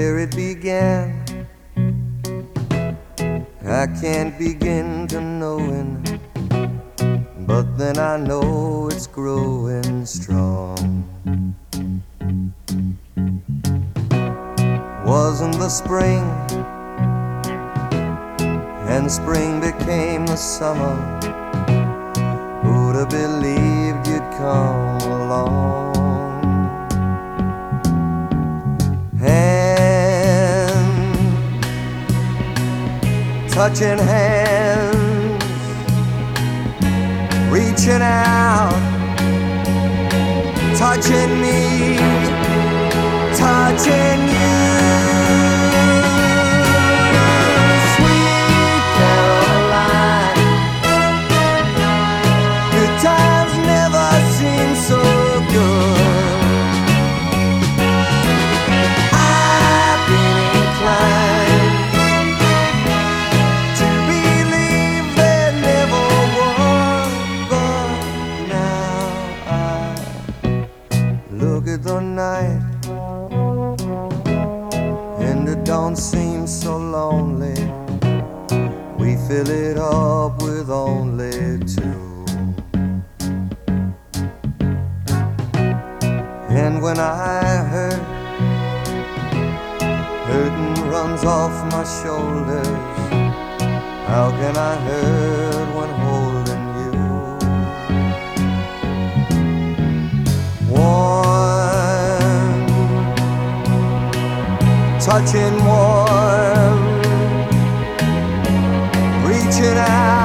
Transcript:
where it began. I can't begin to knowing, but then I know it's growing strong. Wasn't the spring, and spring became the summer. Who'd have believed you'd come along? Hand touching hands, reaching out, touching me, touching you. Sweet Caroline, good times never seem so good. I've been inclined to believe there never was, but now I look at the night and it don't seem so lonely. We fill it up with only two. And when I hurting runs off my shoulders, how can I hurt when holding you? Warm, touching warm, reaching out.